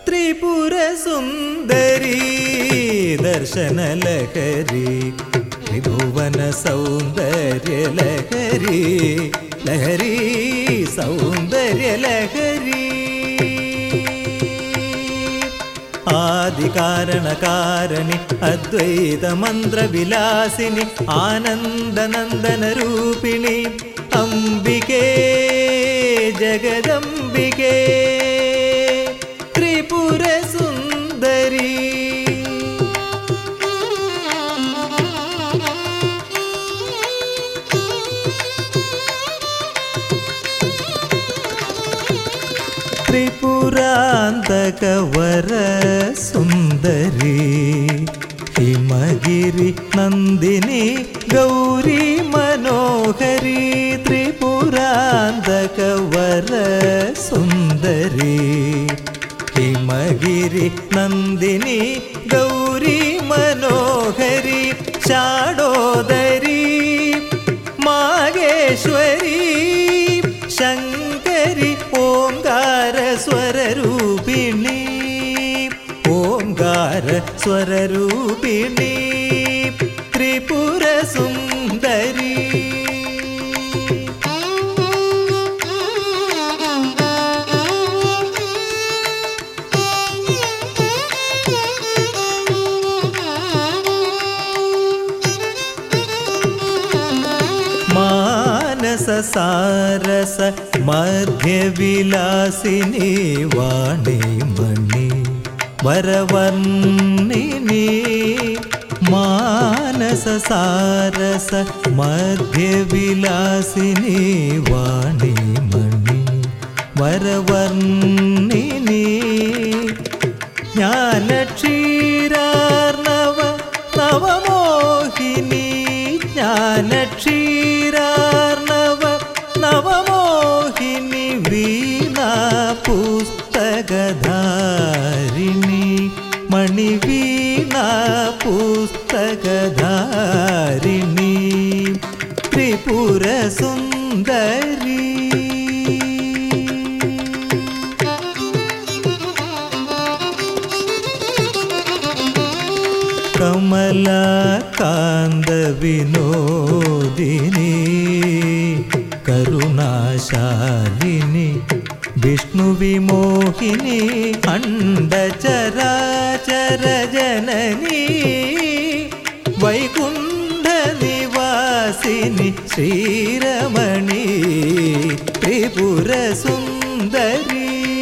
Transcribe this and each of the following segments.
ത്രിപുരസുന്ദരീ ദർശനലഹരി ത്രിഭുവന സൗന്ദര്യലഹരി ലഹരി സൗന്ദര്യലഹരി ആദികാരണകാരണി അദ്വൈത മന്ത്രവിലാസിനി ആനന്ദനന്ദനരൂപിണി അംബികേ ജഗദംബികേ ത്രിപുരസുന്ദരീ ത്രിപുരാന്തകവര സുന്ദരീ ഹിമഗിരി നന്ദിനി ഗൗരി മനോഹരി ത്രിപുരാന്തകവര സുന്ദരീ ഹിമഗിരി നന്ദിനി ഗൗരി മനോഹരി ഷാഡോദരി മാഗേശ്വരി ശങ്കരി ഓംകാര സ്വരരൂപിണി ഓംകാര സ്വരരൂപിണി ത്രിപുരസുന്ദരി മാനസസാരസ മധ്യവിലാസിനി വാണിമണി വരവർണിനി മാനസസാരസ മധ്യവിലാസിനി വാണിമണി വരവർണിനി ജ്ഞാനക്ഷീരാർണവ നവമോഹിനി ജ്ഞാനക്ഷീരാർണവ നവമോഹിനി വീണാ പുസ്തകധാരിണി മണിവീണാ പുസ്തകധാരിണി ത്രിപുരസുന്ദരി കമലാകാന്ത വിനോദിനി കരുണാശാലിനി വിഷ്ണുവിമോഹിനി അണ്ഡചരാചര ജനനി വൈകുണ്ഠ നിവാസിനി ശ്രീരമണി ത്രിപുരസുന്ദരി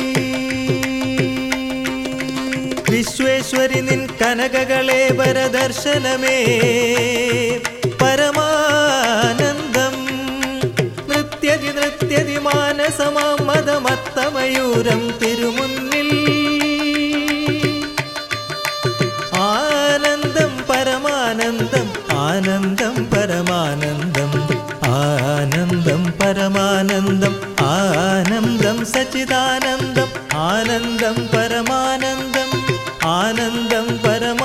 വിശ്വേശ്വരി നിൻ കനകകളെ വരദർശനമേ പരമാനന്ദം നൃത്യതി നൃത്യതി മാനസമാം മദമത്തമയൂരം തിരുമുന്നിൽ ആനന്ദം പരമാനന്ദം ആനന്ദം പരമാനന്ദം ആനന്ദം പരമാനന്ദം ആനന്ദം സച്ചിദാനന്ദം ആനന്ദം പരമാനന്ദം ആനന്ദം പരമാനന്ദം